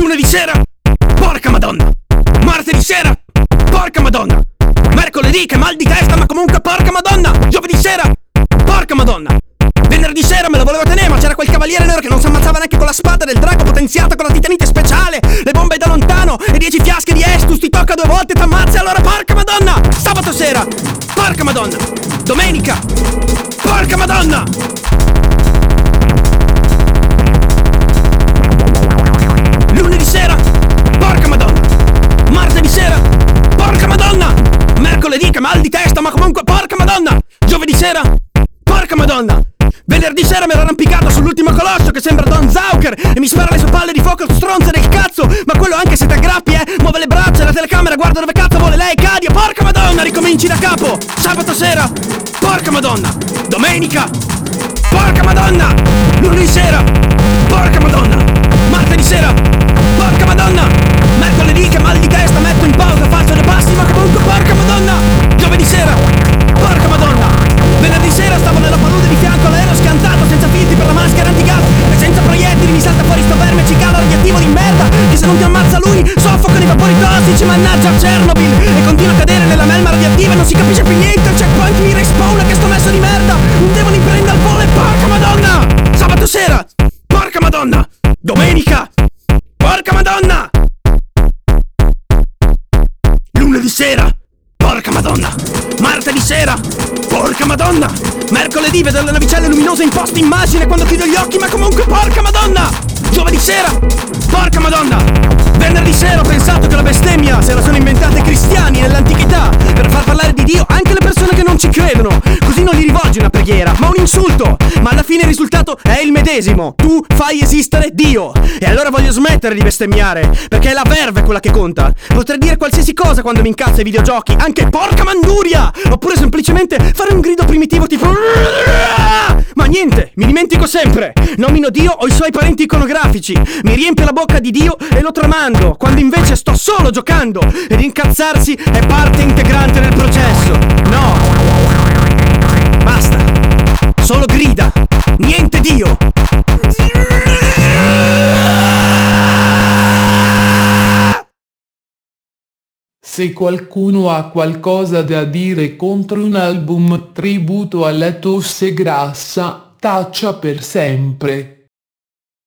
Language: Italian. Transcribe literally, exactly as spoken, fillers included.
Lunedì sera, porca madonna. Martedì sera, porca madonna. Mercoledì, che mal di testa, ma comunque porca madonna. Giovedì sera, porca madonna. Venerdì sera me la volevo tenere, ma c'era quel cavaliere nero che non si ammazzava neanche con la spada del drago potenziata con la titanite speciale. Le bombe da lontano e dieci fiasche di Estus, ti tocca due volte e t'ammazzi, allora porca madonna. Sabato sera, porca madonna. Domenica, porca madonna. Lunedì sera, porca madonna. Martedì sera, porca madonna. Mercoledì, che mal di testa, ma comunque porca madonna. Giovedì sera, porca madonna. Venerdì sera mi ero arrampicato sull'ultimo colosso che sembra Don Zauker e mi spara le sue palle di fuoco stronze del cazzo. Ma quello anche se t'aggrappi, eh, muove le braccia, la telecamera guarda dove cazzo vuole lei, cadi, porca madonna, ricominci da capo. Sabato sera, porca madonna. Domenica, porca madonna. Lunedì sera, porca madonna. Martedì sera, porca madonna. Mercoledì, che mal di testa, metto in pausa, faccio dei passi, ma comunque porca madonna. Giovedì sera, porca madonna. Venerdì sera stavo nella palude di fianco all'aereo scantato, senza filtri per la maschera antigas e senza proiettili, mi salta fuori sto verme cicalo radioattivo di merda che se non ti ammazza lui soffoca nei vapori tossici, mannaggia Chernobyl, e continua a cadere nella melma radioattiva e non si capisce più niente. Il checkpoint mi respawna che sto messo di merda, un demone prende al volo e porca madonna. Sabato sera, porca madonna. Domenica, porca madonna. Lunedì sera, porca madonna. Martedì sera, porca madonna. Mercoledì vedo le navicelle luminose in post immagine quando chiudo gli occhi, ma comunque porca madonna. Giovedì sera, porca madonna. Venerdì sera ho pensato che la bestemmia se la sono inventate i cristiani nell'antichità per far parlare di Dio anche le persone che non ci credono, così non gli rivolgi una preghiera ma un insulto, ma alla fine il risultato è il medesimo: tu fai esistere Dio. E allora voglio smettere di bestemmiare, perché è la verve quella che conta. Potrei dire qualsiasi cosa quando mi incazzo ai videogiochi, anche porca manduria, oppure semplicemente fare un grido primitivo tipo ma niente, mi dimentico sempre. Nomino Dio o i suoi parenti iconografici, mi riempio la bocca di Dio e lo tramando, quando invece sto solo giocando, ed incazzarsi è parte integrante del processo. No, basta, solo grida, niente Dio. Se qualcuno ha qualcosa da dire contro un album tributo alla tosse grassa, taccia per sempre.